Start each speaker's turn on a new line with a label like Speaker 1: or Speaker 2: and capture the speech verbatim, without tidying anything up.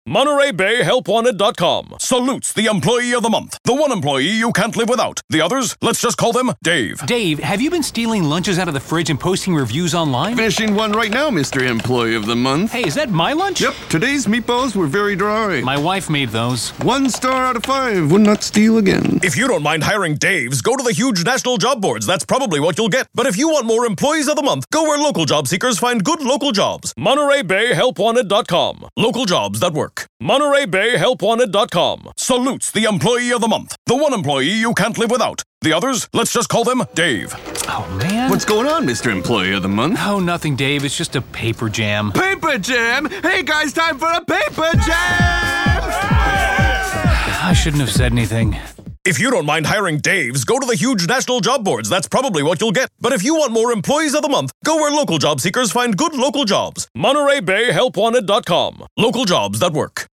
Speaker 1: Monterey Bay Help Wanted dot com salutes the Employee of the Month. The one employee you can't live without. The others, let's just call them Dave.
Speaker 2: Dave, have you been stealing lunches out of the fridge and posting reviews online?
Speaker 3: Finishing one right now, Mister Employee of the Month.
Speaker 2: Hey, is that my lunch?
Speaker 3: Yep, today's meatballs were very dry.
Speaker 2: My wife made those.
Speaker 3: One star out of five. Would not steal again.
Speaker 1: If you don't mind hiring Daves, go to the huge national job boards. That's probably what you'll get. But if you want more Employees of the Month, go where local job seekers find good local jobs. Monterey Bay Help Wanted dot com. Local jobs that work. Monterey Bay Help Wanted dot com salutes the Employee of the Month. The one employee you can't live without. The others, let's just call them Dave.
Speaker 2: Oh, man.
Speaker 3: What's going on, Mister Employee of the Month?
Speaker 2: Oh, nothing, Dave. It's just a paper jam.
Speaker 3: Paper jam? Hey, guys, time for a paper jam!
Speaker 2: I shouldn't have said anything.
Speaker 1: If you don't mind hiring Daves, go to the huge national job boards. That's probably what you'll get. But if you want more Employees of the Month, go where local job seekers find good local jobs. Monterey Bay Help Wanted dot com. Local jobs that work.